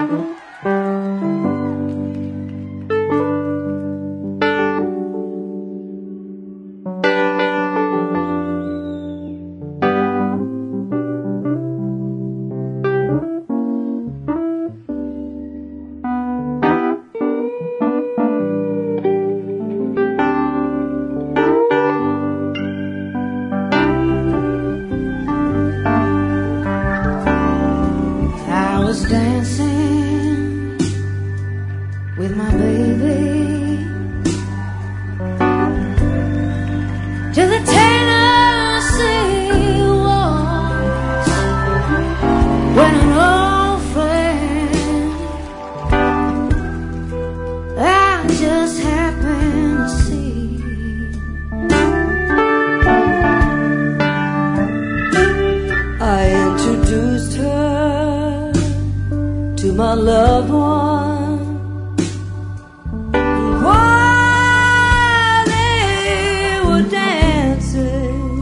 Dancing with my baby to the Tennessee waltz, when an old friend I just happened to see I introduced her to my loved one, and while they were dancing,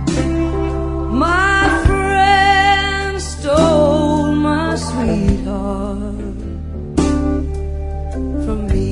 my friend stole my sweetheart from me.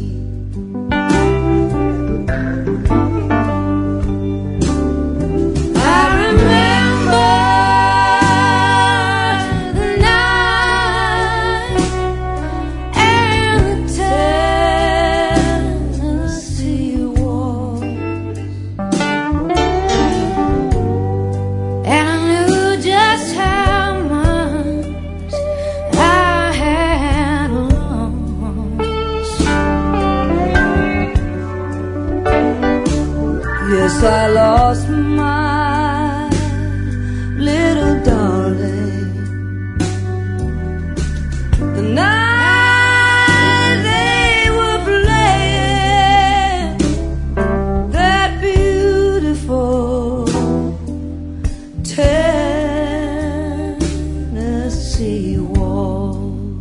Yes, I lost my little darling the night they were playing that beautiful Tennessee waltz.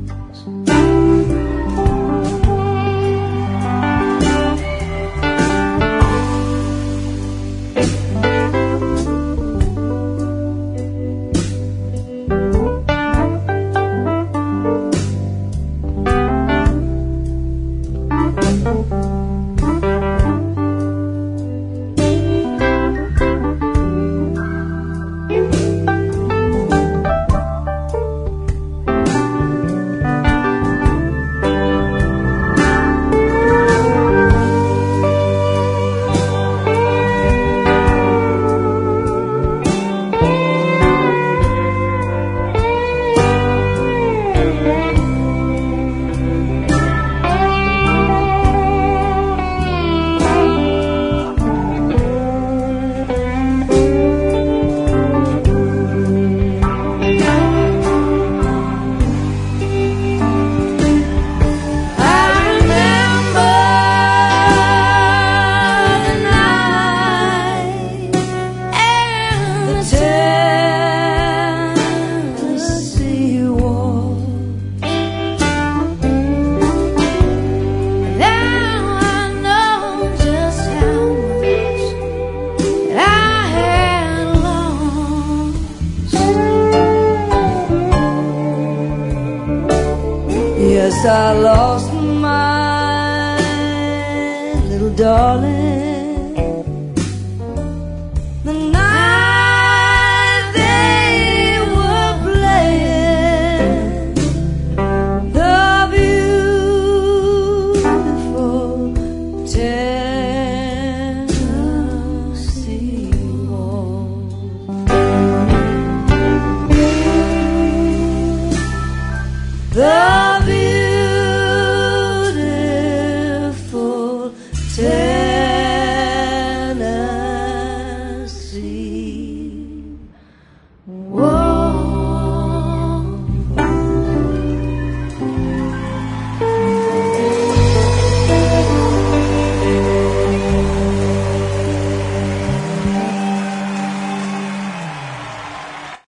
Yes, I lost my little darling the night they were playing the beautiful Tennessee waltz. The beautiful